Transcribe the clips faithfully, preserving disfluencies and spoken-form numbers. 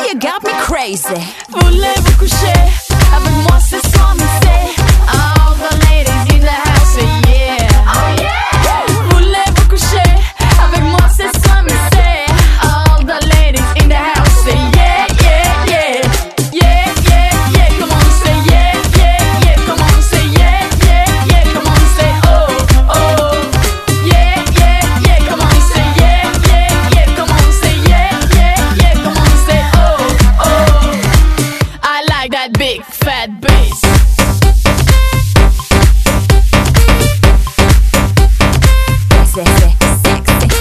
you got me crazy. Voulez-vous coucher avec moi ce soir, me say? All the ladies in the house say yeah. Oh yeah. Voulez-vous coucher avec moi ce soir, me say? All the ladies in the house say yeah, yeah, yeah. Yeah, yeah, yeah. Come on, say yeah, yeah, yeah. Come on, say yeah, yeah, yeah. Come on, say oh, oh. Yeah, yeah, yeah. Come on, say yeah, yeah, yeah. Come on, say yeah, yeah, yeah. Come on, say oh, oh. I like that big fat bass. Sexy, sexy.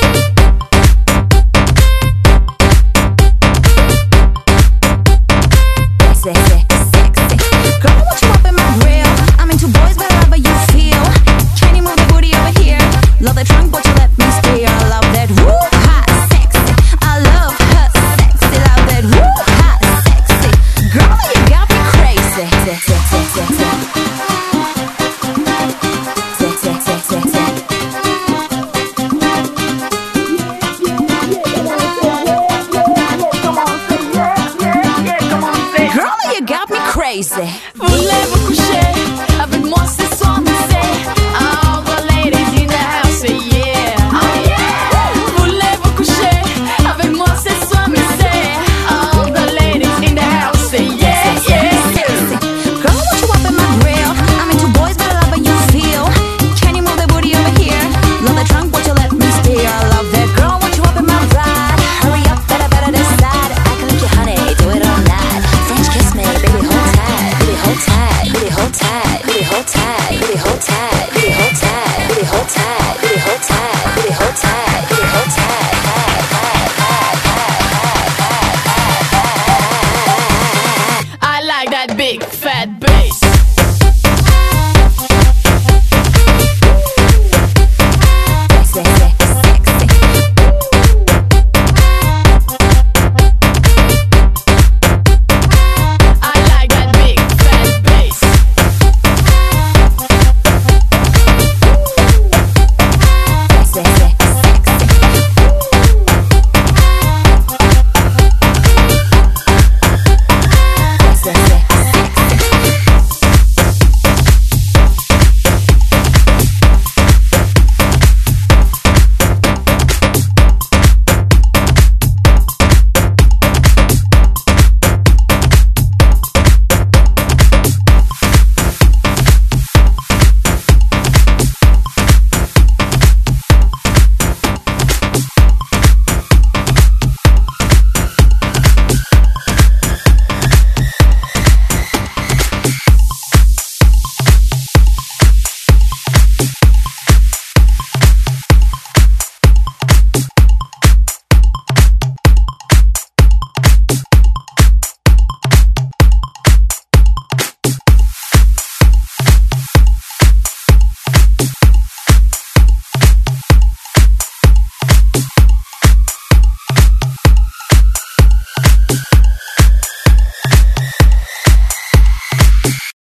Sexy, sexy. Girl, I want you up in my grill. I'm into boys wherever you feel. Can you move the booty over here? Love the trunk, but you let me stay. I love that woo hot sexy. I love her sexy. Love that woo hot sexy. Girl, you got me crazy. Sexy, sexy, sexy. Sexy, sexy, sexy. Girl, you got me crazy.